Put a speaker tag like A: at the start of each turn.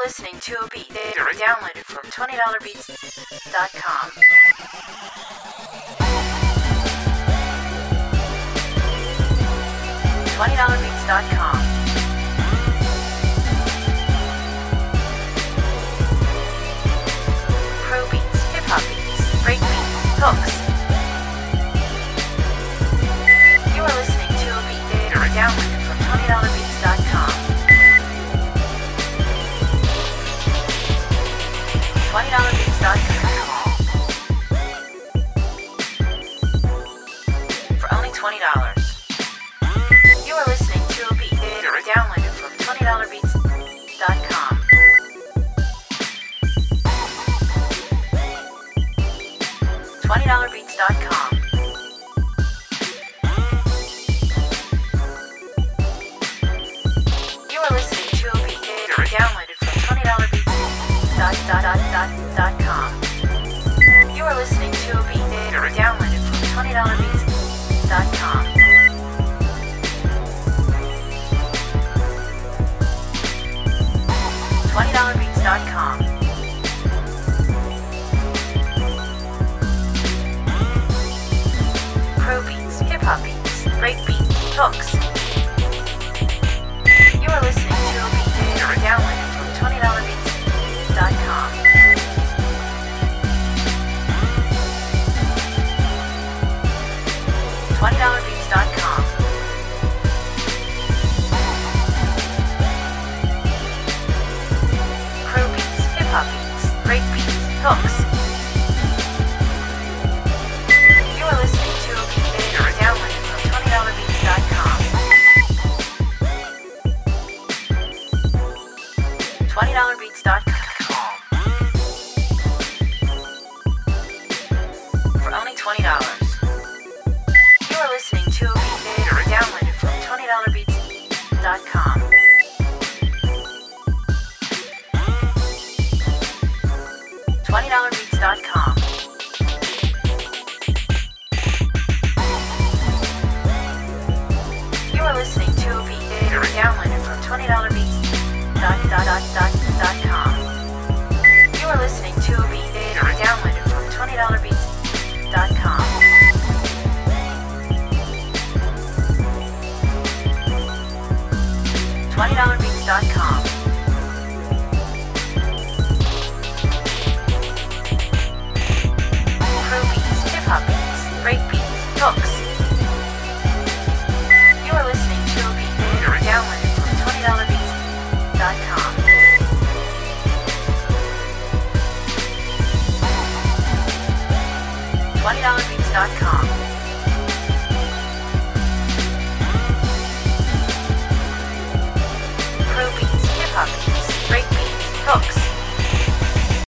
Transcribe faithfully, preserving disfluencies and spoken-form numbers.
A: listening to a beat downloaded from twenty dollar beats dot com. twenty dollar beats dot com. Pro beats, hip hop beats, break beats, hooks. You are listening to a beat downloaded from twenty dollar beats dot com. twenty dollar beats dot com. For only twenty dollars. You are listening to a beat downloaded from twenty dollar beats dot com. twenty dollar beats dot com. You are listening to a beat downloaded from twenty dollar beats dot com. You are listening to a beat downloaded from twenty dollar beats dot com. twenty dollar beats dot com. Pro beats, hip hop beats, break beats, hooks. You are listening to a beat downloaded from twenty dollar beats dot com. twenty dollar beats dot com. Pro beats, hip hop beats, break beats, hooks. You are listening to a beat downloaded from twenty dollar beats dot com. twenty dollar beats dot com. For only twenty dollars. You are listening to a beat downloaded from twenty dollar beats dot com. twenty dollar beats dot com. You are listening to a beat downloaded from twenty dollar beats dot com. You are listening to a beat downloaded from twenty dollar beats dot com. twenty dollar beats dot com. Pro beats, hip hop beats, break beats, hooks. You are listening to a beat downloaded from twenty dollar beats dot com. twenty dollar beats dot com.